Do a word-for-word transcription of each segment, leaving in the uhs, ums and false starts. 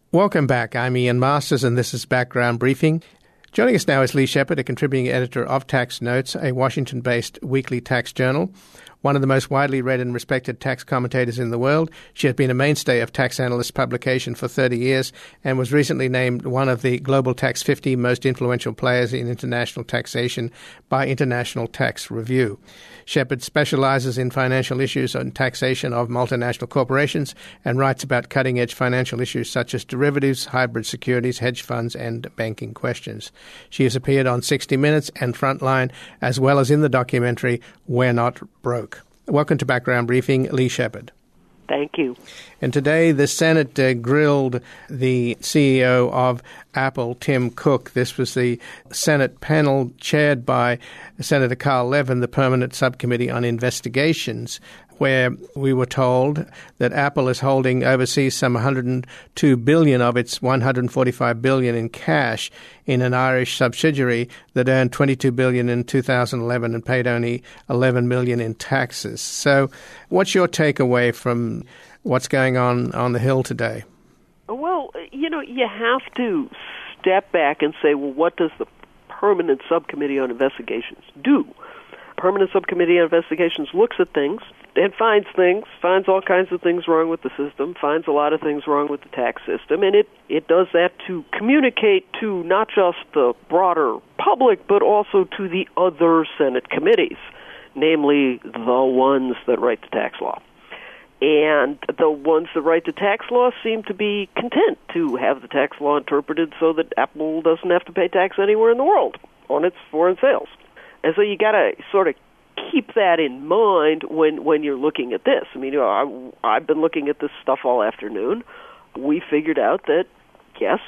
Welcome back. I'm Ian Masters, and this is Background Briefing. Joining us now is Lee Shepard, a contributing editor of Tax Notes, a Washington-based weekly tax journal. One of the most widely read and respected tax commentators in the world, she has been a mainstay of Tax Analyst publication for thirty years and was recently named one of the Global Tax fifty most influential players in international taxation by International Tax Review. Shepard specializes in financial issues on taxation of multinational corporations and writes about cutting-edge financial issues such as derivatives, hybrid securities, hedge funds, and banking questions. She has appeared on sixty minutes and Frontline, as well as in the documentary We're Not Broke. Welcome to Background Briefing, Lee Shepard. Thank you. And today the Senate uh, grilled the C E O of Apple, Tim Cook. This was the Senate panel chaired by Senator Carl Levin, the Permanent Subcommittee on Investigations, where we were told that Apple is holding overseas some one hundred two billion dollars of its one hundred forty-five billion dollars in cash in an Irish subsidiary that earned twenty-two billion dollars in two thousand eleven and paid only eleven million dollars in taxes. So what's your takeaway from what's going on on the Hill today? Well, you know, you have to step back and say, well, what does the Permanent Subcommittee on Investigations do? Permanent Subcommittee on Investigations looks at things and finds things, finds all kinds of things wrong with the system, finds a lot of things wrong with the tax system, and it, it does that to communicate to not just the broader public, but also to the other Senate committees, namely the ones that write the tax law. And the ones that write the tax law seem to be content to have the tax law interpreted so that Apple doesn't have to pay tax anywhere in the world on its foreign sales. And so you got to sort of keep that in mind when, when you're looking at this. I mean, you know, I, I've been looking at this stuff all afternoon. We figured out that, yes,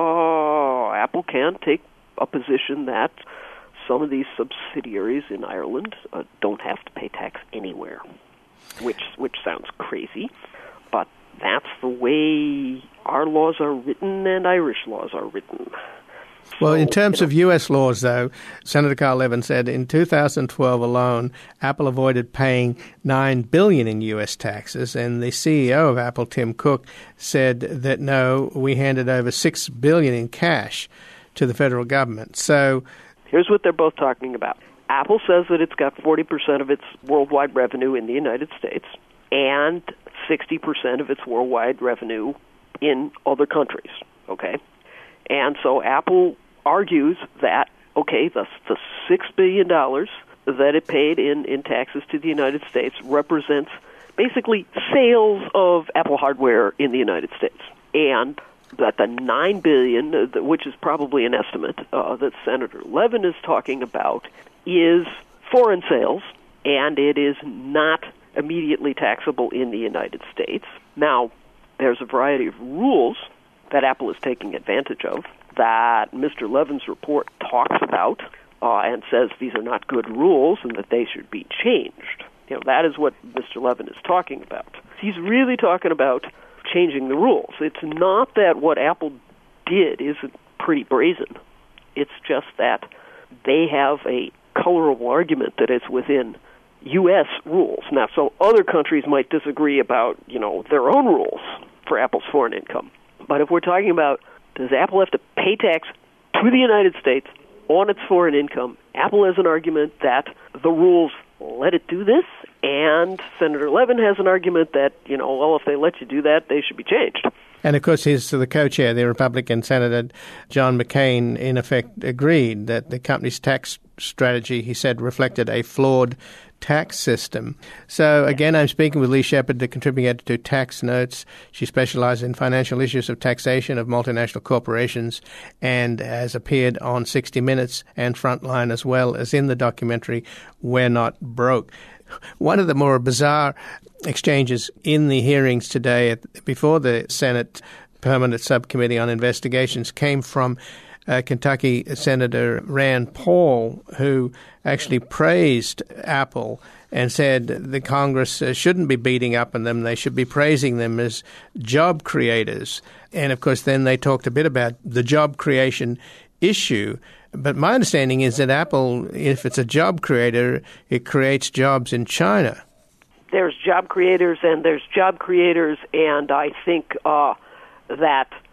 oh, Apple can take a position that some of these subsidiaries in Ireland uh, don't have to pay tax anywhere, which which sounds crazy, but that's the way our laws are written and Irish laws are written. Well, in terms of U S laws, though, Senator Carl Levin said in two thousand twelve alone, Apple avoided paying nine billion dollars in U S taxes, and the C E O of Apple, Tim Cook, said that, no, we handed over six billion dollars in cash to the federal government. So here's what they're both talking about. Apple says that it's got forty percent of its worldwide revenue in the United States and sixty percent of its worldwide revenue in other countries, okay? And so Apple argues that, okay, the, the six billion dollars that it paid in, in taxes to the United States represents basically sales of Apple hardware in the United States. And that the nine billion dollars, which is probably an estimate uh, that Senator Levin is talking about, is foreign sales, and it is not immediately taxable in the United States. Now, there's a variety of rules that Apple is taking advantage of that Mister Levin's report talks about uh, and says these are not good rules and that they should be changed. You know, that is what Mister Levin is talking about. He's really talking about changing the rules. It's not that what Apple did isn't pretty brazen. It's just that they have a colorable argument that it's within U S rules. Now, so other countries might disagree about, you know, their own rules for Apple's foreign income. But if we're talking about, does Apple have to pay tax to the United States on its foreign income, Apple has an argument that the rules let it do this, and Senator Levin has an argument that, you know, well, if they let you do that, they should be changed. And, of course, he's the co-chair, the Republican Senator John McCain, in effect agreed that the company's tax strategy, he said, reflected a flawed tax system. So, again, I'm speaking with Lee Shepard, the contributing editor to Tax Notes. She specializes in financial issues of taxation of multinational corporations and has appeared on sixty minutes and Frontline, as well as in the documentary We're Not Broke. One of the more bizarre exchanges in the hearings today at, before the Senate Permanent Subcommittee on Investigations came from uh, Kentucky Senator Rand Paul, who actually praised Apple and said the Congress uh, shouldn't be beating up on them. They should be praising them as job creators. And, of course, then they talked a bit about the job creation issue. But my understanding is that Apple, if it's a job creator, it creates jobs in China. There's job creators and there's job creators, and I think uh, that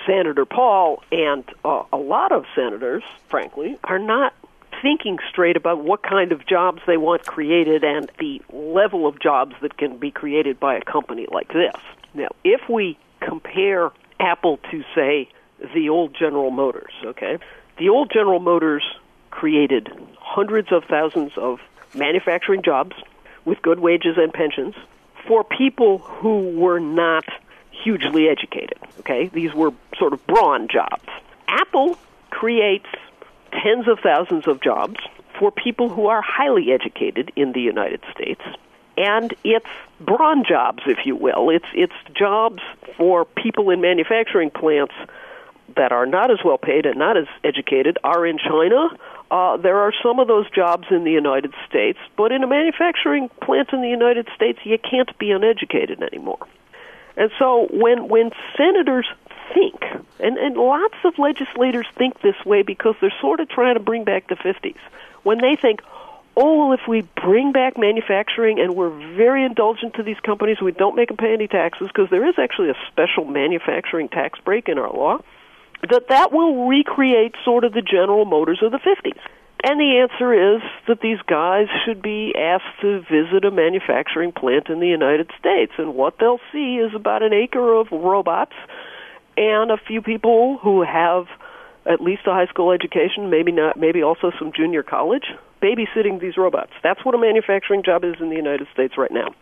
Senator Paul and uh, a lot of senators, frankly, are not thinking straight about what kind of jobs they want created and the level of jobs that can be created by a company like this. Now, if we compare Apple to, say, the old General Motors, okay, the old General Motors created hundreds of thousands of manufacturing jobs with good wages and pensions for people who were not hugely educated, okay? These were sort of brawn jobs. Apple creates tens of thousands of jobs for people who are highly educated in the United States, and it's brawn jobs, if you will. It's it's jobs for people in manufacturing plants that are not as well paid and not as educated are in China. Uh, there are some of those jobs in the United States, but in a manufacturing plant in the United States, you can't be uneducated anymore. And so when when senators think, and, and lots of legislators think this way because they're sort of trying to bring back the fifties, when they think, oh, well, if we bring back manufacturing and we're very indulgent to these companies, we don't make them pay any taxes, because there is actually a special manufacturing tax break in our law, that that will recreate sort of the General Motors of the fifties. And the answer is that these guys should be asked to visit a manufacturing plant in the United States, and what they'll see is about an acre of robots and a few people who have at least a high school education, maybe not, maybe also some junior college, babysitting these robots. That's what a manufacturing job is in the United States right now.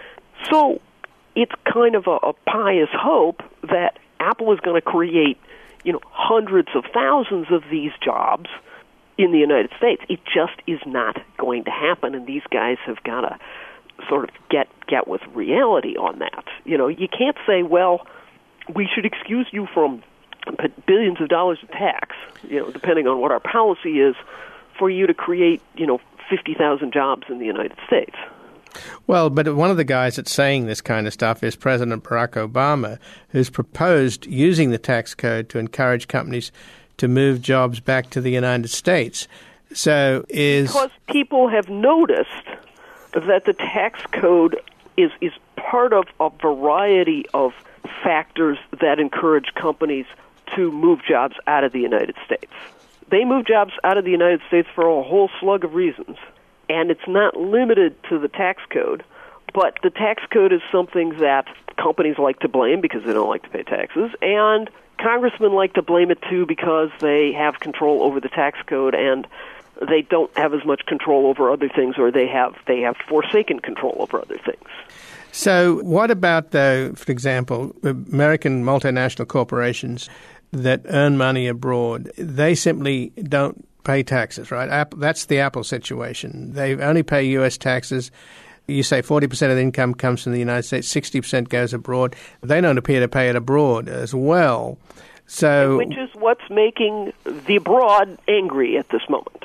So it's kind of a, a pious hope that Apple is going to create, you know, hundreds of thousands of these jobs in the United States. It just is not going to happen, and these guys have got to sort of get get with reality on that. You know, you can't say, well, we should excuse you from billions of dollars of tax, you know, depending on what our policy is, for you to create, you know, fifty thousand jobs in the United States. Well, but one of the guys that's saying this kind of stuff is President Barack Obama, who's proposed using the tax code to encourage companies to move jobs back to the United States. So is because people have noticed that the tax code is is part of a variety of factors that encourage companies to move jobs out of the United States. They move jobs out of the United States for a whole slug of reasons, and it's not limited to the tax code, but the tax code is something that companies like to blame because they don't like to pay taxes, and congressmen like to blame it too because they have control over the tax code and they don't have as much control over other things, or they have they have forsaken control over other things. So what about, though, for example, American multinational corporations that earn money abroad? They simply don't pay taxes, right? Apple, that's the Apple situation. They only pay U S taxes. You say forty percent of the income comes from the United States, sixty percent goes abroad. They don't appear to pay it abroad as well. So, which is what's making the abroad angry at this moment.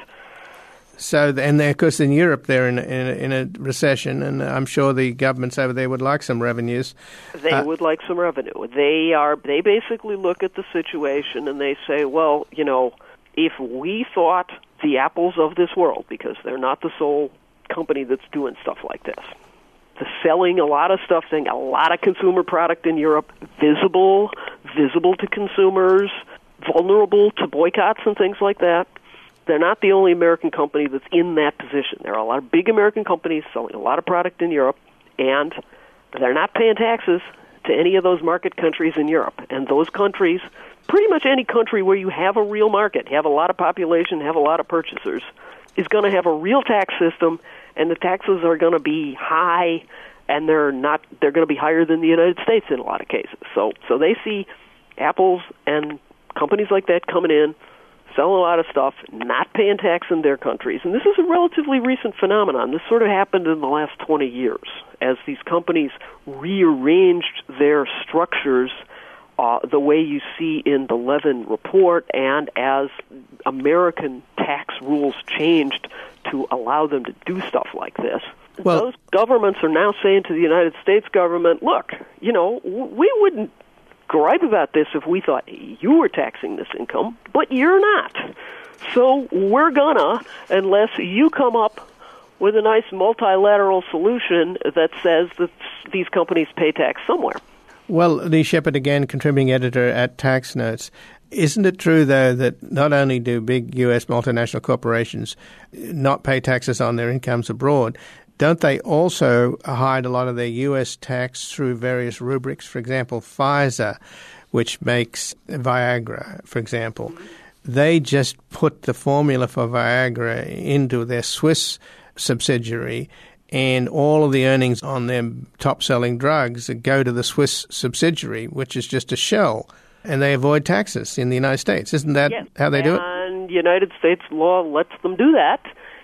So, and of course, in Europe, they're in, in, in a recession, and I'm sure the governments over there would like some revenues. They uh, would like some revenue. They are. They basically look at the situation and they say, well, you know, if we thought the Apples of this world, because they're not the sole company that's doing stuff like this, the selling a lot of stuff, selling a lot of consumer product in Europe, visible, visible to consumers, vulnerable to boycotts and things like that. They're not the only American company that's in that position. There are a lot of big American companies selling a lot of product in Europe, and they're not paying taxes to any of those market countries in Europe. And those countries, pretty much any country where you have a real market, have a lot of population, have a lot of purchasers, is going to have a real tax system, and the taxes are going to be high, and they're not they're going to be higher than the United States in a lot of cases. So so they see Apples and companies like that coming in, selling a lot of stuff, not paying tax in their countries. And this is a relatively recent phenomenon. This sort of happened in the last twenty years as these companies rearranged their structures uh, the way you see in the Levin report, and as American tax rules changed to allow them to do stuff like this. Well, those governments are now saying to the United States government, look, you know, we wouldn't gripe about this if we thought you were taxing this income, but you're not. So we're gonna, unless you come up with a nice multilateral solution that says that these companies pay tax somewhere. Well, Lee Shepard, again, contributing editor at Tax Notes. Isn't it true, though, that not only do big U S multinational corporations not pay taxes on their incomes abroad, don't they also hide a lot of their U S tax through various rubrics? For example, Pfizer, which makes Viagra, for example, they just put the formula for Viagra into their Swiss subsidiary, and all of the earnings on their top-selling drugs go to the Swiss subsidiary, which is just a shell, and they avoid taxes in the United States. Isn't that yes. how they do it? And United States law lets them do that,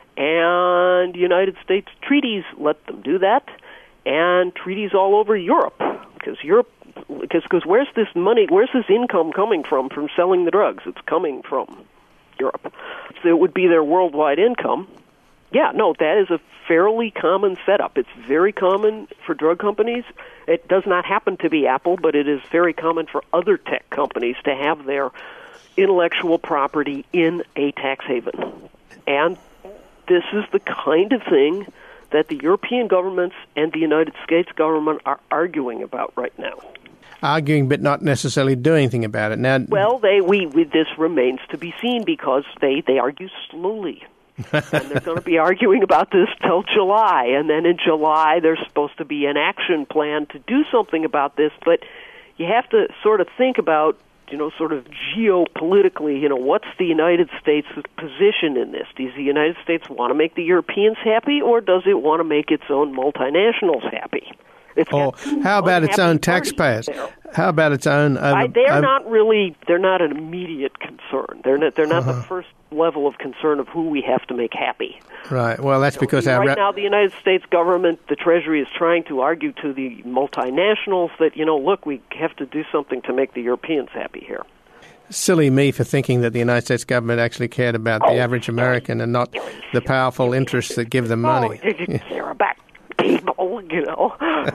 and United States treaties let them do that, and treaties all over Europe, because Europe, because because where's this money, where's this income coming from from selling the drugs? It's coming from Europe. So it would be their worldwide income. Yeah, no, that is a fairly common setup. It's very common for drug companies. It does not happen to be Apple, but it is very common for other tech companies to have their intellectual property in a tax haven. And this is the kind of thing that the European governments and the United States government are arguing about right now. Arguing, but not necessarily doing anything about it. Now, well, they we, we this remains to be seen because they, they argue slowly. And they're going to be arguing about this till July, and then in July there's supposed to be an action plan to do something about this, but you have to sort of think about, you know, sort of geopolitically, you know, what's the United States' position in this? Does the United States want to make the Europeans happy, or does it want to make its own multinationals happy? It's or how about its own taxpayers? There. How about its own? Over, I, they're over, not really. They're not an immediate concern. They're not. They're not uh-huh. the first level of concern of who we have to make happy. Right. Well, that's you know, because right our ra- now the United States government, the Treasury, is trying to argue to the multinationals that, you know, look, we have to do something to make the Europeans happy here. Silly me for thinking that the United States government actually cared about oh, the average American and not the powerful interests that give them money. Oh, you care about people, you know.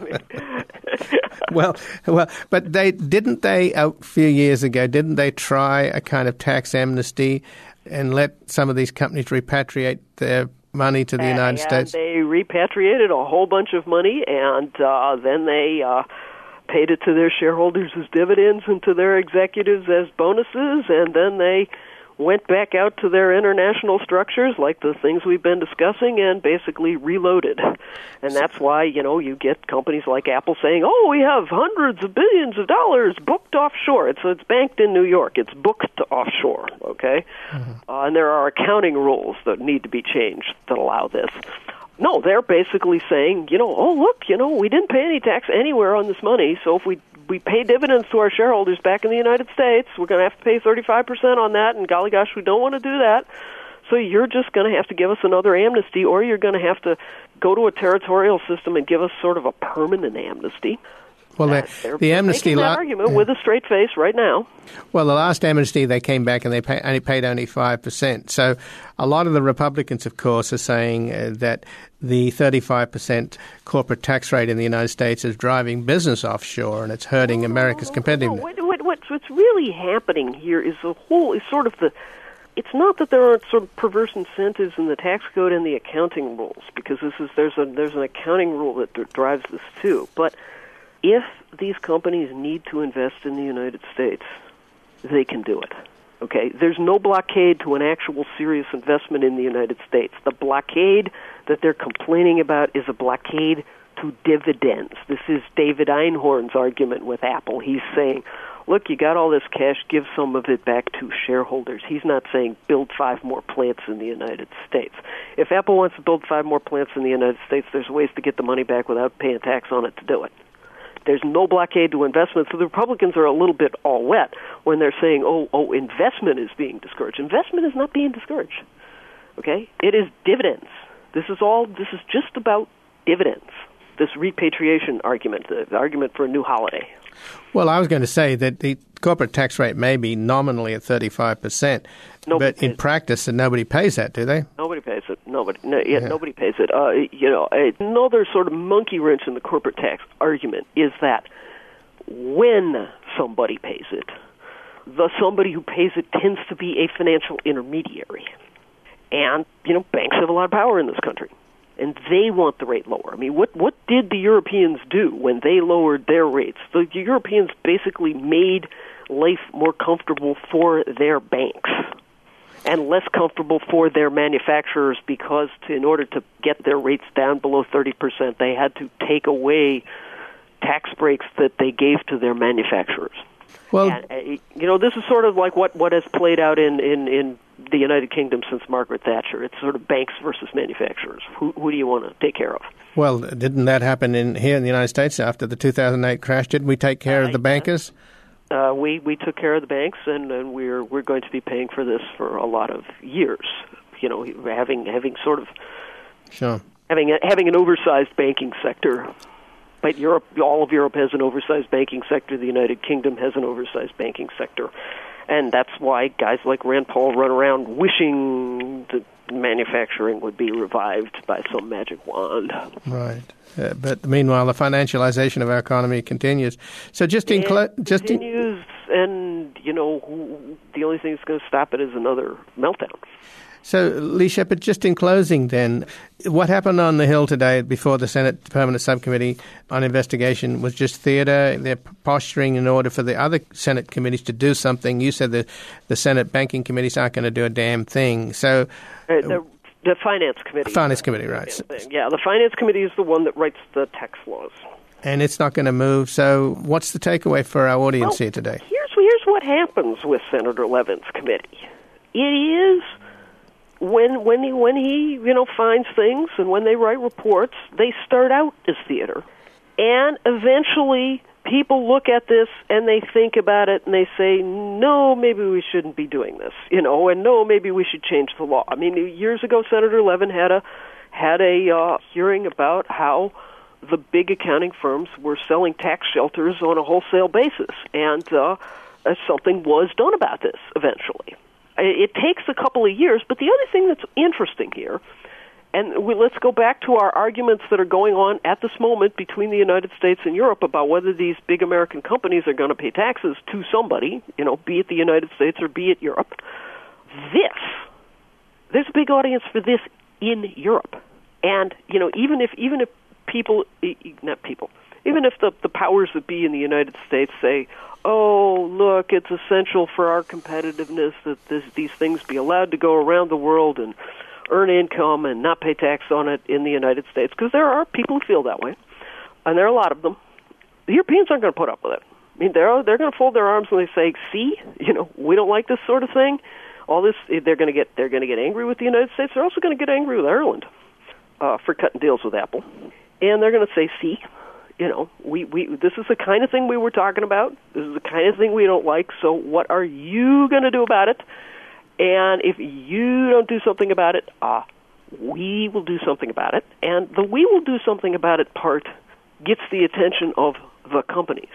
well, well, but they didn't they a few years ago? Didn't they try a kind of tax amnesty and let some of these companies repatriate their money to the United and States? They repatriated a whole bunch of money, and uh, then they uh, paid it to their shareholders as dividends and to their executives as bonuses, and then they went back out to their international structures, like the things we've been discussing, and basically reloaded. And that's why, you know, you get companies like Apple saying, oh, we have hundreds of billions of dollars booked offshore. It's, it's banked in New York. It's booked offshore, okay? Mm-hmm. Uh, and there are accounting rules that need to be changed that allow this. No, they're basically saying, you know, oh, look, you know, we didn't pay any tax anywhere on this money, so if we we pay dividends to our shareholders back in the United States, we're going to have to pay thirty-five percent on that, and golly gosh, we don't want to do that. So you're just going to have to give us another amnesty, or you're going to have to go to a territorial system and give us sort of a permanent amnesty. Well, uh, the, the amnesty making that la- argument yeah. with a straight face right now. Well, the last amnesty, they came back and they pay, only paid only five percent. So a lot of the Republicans, of course, are saying uh, that the thirty-five percent corporate tax rate in the United States is driving business offshore and it's hurting no, America's no, no, competitiveness. No. What, what, what's, what's really happening here is the whole, is sort of the, it's not that there aren't sort of perverse incentives in the tax code and the accounting rules, because this is there's a there's an accounting rule that d- drives this too. But if these companies need to invest in the United States, they can do it. Okay? There's no blockade to an actual serious investment in the United States. The blockade that they're complaining about is a blockade to dividends. This is David Einhorn's argument with Apple. He's saying, look, you got all this cash, give some of it back to shareholders. He's not saying build five more plants in the United States. If Apple wants to build five more plants in the United States, there's ways to get the money back without paying tax on it to do it. There's no blockade to investment, so the Republicans are a little bit all wet when they're saying, oh, oh, investment is being discouraged. Investment is not being discouraged, okay? It is dividends. This is all, this is just about dividends, this repatriation argument, the argument for a new holiday. Well, I was going to say that the corporate tax rate may be nominally at thirty-five percent, nobody but in it. practice, nobody pays that, do they? Nobody pays it. Nobody, no, yeah, yeah. nobody pays it. Uh, you know, another sort of monkey wrench in the corporate tax argument is that when somebody pays it, the somebody who pays it tends to be a financial intermediary. And, you know, banks have a lot of power in this country. and they want the rate lower. I mean, what what did the Europeans do when they lowered their rates? The Europeans basically made life more comfortable for their banks and less comfortable for their manufacturers because to, in order to get their rates down below thirty percent, they had to take away tax breaks that they gave to their manufacturers. Well, and, uh, you know, this is sort of like what, what has played out in, in, in the United Kingdom since Margaret Thatcher. It's sort of banks versus manufacturers. Who, who do you want to take care of? Well, didn't that happen in here in the United States after the two thousand eight crash? Didn't we take care uh, of the bankers? Uh, we we took care of the banks, and, and we're we're going to be paying for this for a lot of years. You know, having having sort of sure having a, having an oversized banking sector. But Europe, all of Europe has an oversized banking sector. The United Kingdom has an oversized banking sector. And that's why guys like Rand Paul run around wishing that manufacturing would be revived by some magic wand. Right. Uh, but meanwhile, the financialization of our economy continues. So just in... Cl- just continues, in- and, you know, who, the only thing that's going to stop it is another meltdown. So, Lee Shepard, just in closing then, what happened on the Hill today before the Senate Permanent Subcommittee on Investigation was just theater? They're posturing in order for the other Senate committees to do something. You said that the Senate banking committees aren't going to do a damn thing. So, uh, the, the Finance Committee. Finance Committee, right. Yeah, the Finance Committee is the one that writes the tax laws. And it's not going to move. So what's the takeaway for our audience well, here today? Here's, here's what happens with Senator Levin's committee. It is... When when he when he you know finds things and when they write reports, they start out as theater, and eventually people look at this and they think about it and they say, no, maybe we shouldn't be doing this, you know, and no, maybe we should change the law. I mean, years ago, Senator Levin had a had a uh, hearing about how the big accounting firms were selling tax shelters on a wholesale basis, and uh, something was done about this eventually. It takes a couple of years, but the other thing that's interesting here, and we, let's go back to our arguments that are going on at this moment between the United States and Europe about whether these big American companies are going to pay taxes to somebody, you know, be it the United States or be it Europe. This, there's a big audience for this in Europe. And, you know, even if even if people, not people, even if the, the powers that be in the United States say, oh, look, it's essential for our competitiveness that this, these things be allowed to go around the world and earn income and not pay tax on it in the United States, because there are people who feel that way, and there are a lot of them. The Europeans aren't going to put up with it. I mean, they're they're going to fold their arms and they say, see, you know, we don't like this sort of thing. All this, they're going to get they're going to get angry with the United States. They're also going to get angry with Ireland uh, for cutting deals with Apple, and they're going to say, see. You know, we, we this is the kind of thing we were talking about. This is the kind of thing we don't like. So what are you going to do about it? And if you don't do something about it, uh, we will do something about it. And the we will do something about it part gets the attention of the companies.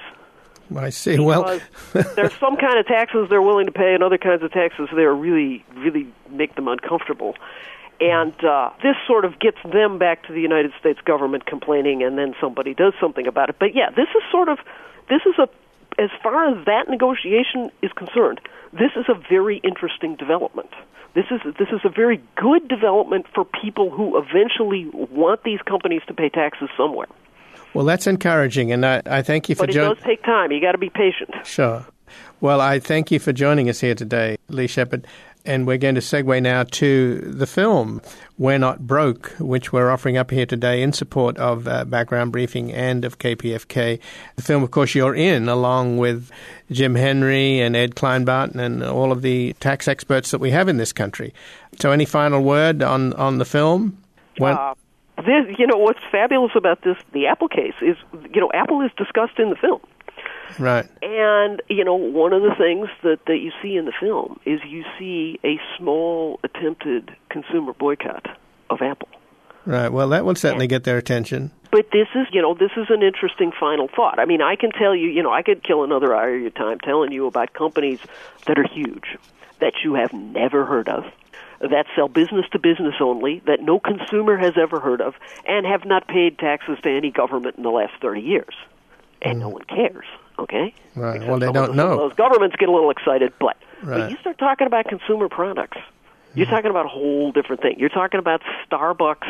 I see. Well, there's some kind of taxes they're willing to pay and other kinds of taxes that are really, really make them uncomfortable. And uh, this sort of gets them back to the United States government complaining, and then somebody does something about it. But yeah, this is sort of, this is a, as far as that negotiation is concerned, this is a very interesting development. This is this is a very good development for people who eventually want these companies to pay taxes somewhere. Well, that's encouraging, and I, I thank you for joining. But it jo- does take time. You got to be patient. Sure. Well, I thank you for joining us here today, Lee Shepard. And we're going to segue now to the film, We're Not Broke, which we're offering up here today in support of uh, Background Briefing and of K P F K. The film, of course, you're in, along with Jim Henry and Ed Kleinbart and all of the tax experts that we have in this country. So any final word on, on the film? When- uh, this, you know, what's fabulous about this, the Apple case, is, you know, Apple is discussed in the film. Right. And, you know, one of the things that, that you see in the film is you see a small attempted consumer boycott of Apple. Right. Well, that will certainly and, get their attention. But this is, you know, this is an interesting final thought. I mean, I can tell you, you know, I could kill another hour of your time telling you about companies that are huge, that you have never heard of, that sell business to business only, that no consumer has ever heard of, and have not paid taxes to any government in the last thirty years. And mm. no one cares. Okay? Right. Because well, they don't know. Those governments get a little excited, but right. when you start talking about consumer products, you're mm. talking about a whole different thing. You're talking about Starbucks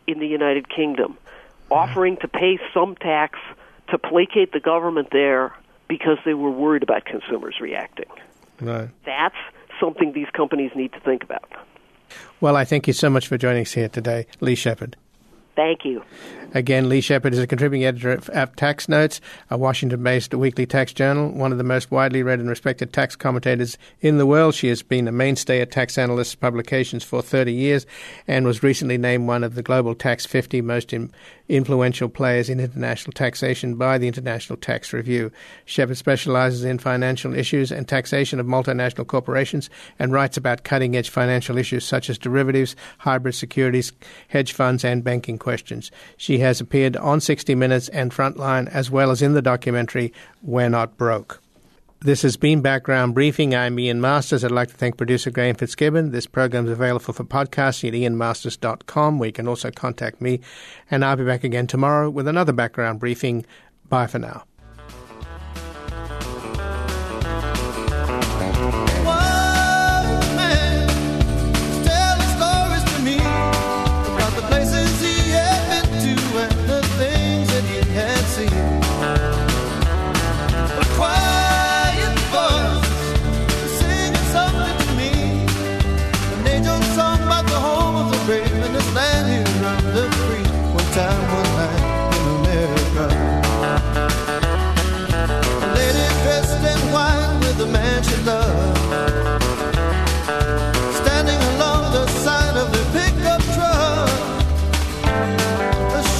in the United Kingdom, offering to pay some tax to placate the government there because they were worried about consumers reacting. Right. That's something these companies need to think about. Well, I thank you so much for joining us here today, Lee Shepard. Thank you. Again, Lee Shepard is a contributing editor of Tax Notes, a Washington-based weekly tax journal, one of the most widely read and respected tax commentators in the world. She has been a mainstay at Tax Analysts publications for thirty years and was recently named one of the Global Tax fifty most in, influential players in international taxation by the International Tax Review. Shepard specializes in financial issues and taxation of multinational corporations and writes about cutting-edge financial issues such as derivatives, hybrid securities, hedge funds, and banking questions. She has appeared on sixty minutes and Frontline, as well as in the documentary We're Not Broke. This has been Background Briefing. I'm Ian Masters. I'd like to thank producer Graham Fitzgibbon. This program is available for podcasting at ian masters dot com, where you can also contact me. And I'll be back again tomorrow with another Background Briefing. Bye for now.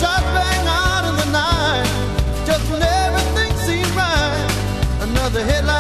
The headline